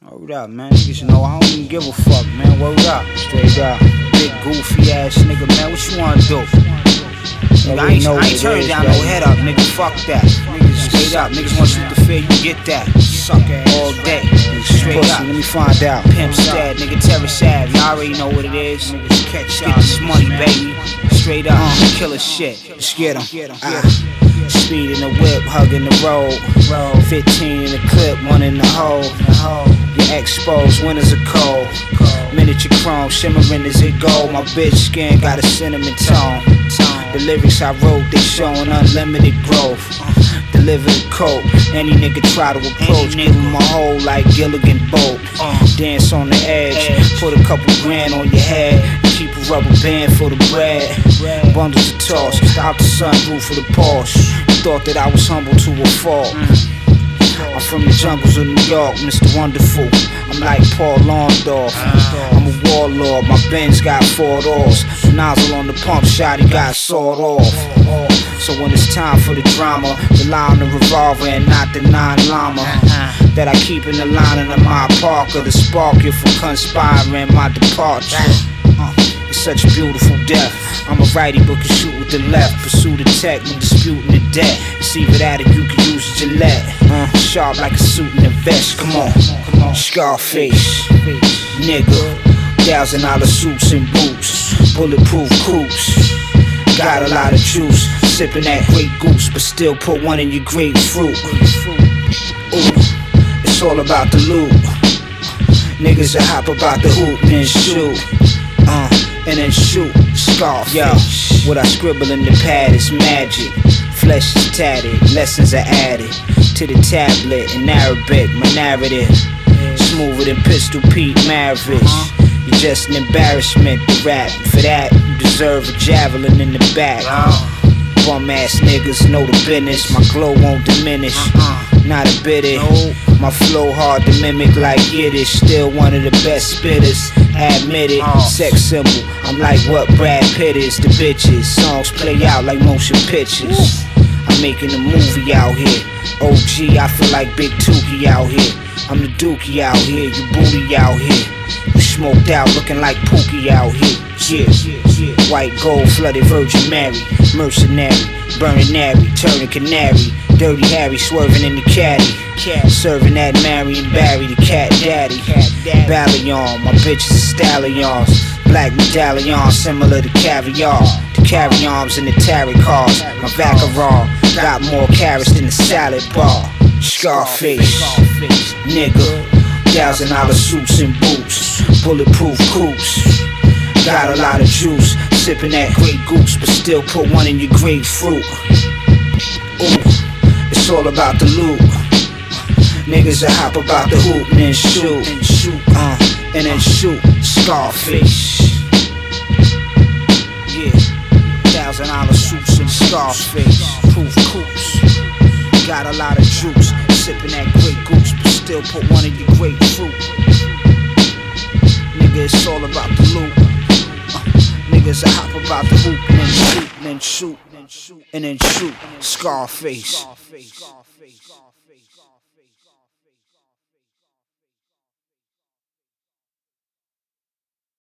Word up, man. Niggas, you know, I don't even give a fuck, man. Word up. Straight up. Big goofy ass nigga, man. What you wanna do? Nigga, I ain't turning down no head up, nigga. Fuck that. Niggas, straight up. Niggas want you to feel you get that. Suck ass all day. Straight up. Let me find out. Pimp Stab, nigga. Terror Sav. Y'all already know what it is. Niggas catch y'all. Get this money, baby. Straight up. Killer shit. Let's get 'em. Speed in the whip, hugging the road. 15 in the clip, one in the hole. Your exposed, winters are cold. Miniature chrome, shimmering as it gold. My bitch skin got a cinnamon tone. The lyrics I wrote, they showing unlimited growth. Deliver the coat, any nigga try to approach. Give him a hole like Gilligan Boat. Dance on the edge, put a couple grand on your head. Keep a rubber band for the bread. Bundles of toss, out the sunroof for the Porsche. Thought that I was humble to a fault. I'm from the jungles of New York, Mr. Wonderful. I'm like Paul Orndorff. I'm a warlord, my Benz got 4 doors. The nozzle on the pump shot, he got sawed off. So when it's time for the drama, rely on the revolver and not the 9 llama that I keep in the lining of my Parker to spark you from conspiring my departure. It's such a beautiful death. I'm a righty but can shoot with the left. Pursue the tech when disputing the debt. It's either that or you can use a Gillette. Sharp like a suit and a vest. Come on, Scarface, nigga. $1,000 suits and boots, bulletproof coupes. Got a lot of juice, sipping that Grey Goose, but still put one in your grapefruit. Ooh, it's all about the loot. Niggas that hop about the hoop and then shoot. And then shoot, Scarface. Yo, what I scribble in the pad is magic. Flesh is tatted, lessons are added to the tablet in Arabic. My narrative, smoother than Pistol Pete Maravich. You're just an embarrassment to rap. For that, you deserve a javelin in the back. Bum ass niggas know the business. My glow won't diminish, not a bit it. My flow hard to mimic like Yiddish. Still one of the best spitters, admit it. Sex symbol, I'm like what Brad Pitt is to bitches. Songs play out like motion pictures. I'm making a movie out here. OG, I feel like Big Tookie out here. I'm the Dookie out here, you booty out here. You smoked out looking like Pookie out here. Yeah, white gold, flooded Virgin Mary. Mercenary, burning Nary, turning canary. Dirty Harry swerving in the caddy. Serving that Marion Barry, the cat daddy. Ballion, my bitches are stallions. Black medallion, similar to caviar. The carry arms and the tarot cards. My Vacheron got more carrots than a salad bar. Scarface, nigga. $1,000 suits and boots, bulletproof coupes. Got a lot of juice, sipping that Grey Goose, but still put one in your grapefruit. Ooh, it's all about the loot. Niggas that hop about the hoop and then shoot, and then shoot. Scarface, yeah. $1,000 suits and Scarface, proof coupes. Got a lot of juice, sipping that Grey Goose, but still put one in your grapefruit. Nigga, it's all about the loot. Niggas that hop about the hoop and then shoot, and then shoot, and then shoot. Scarface.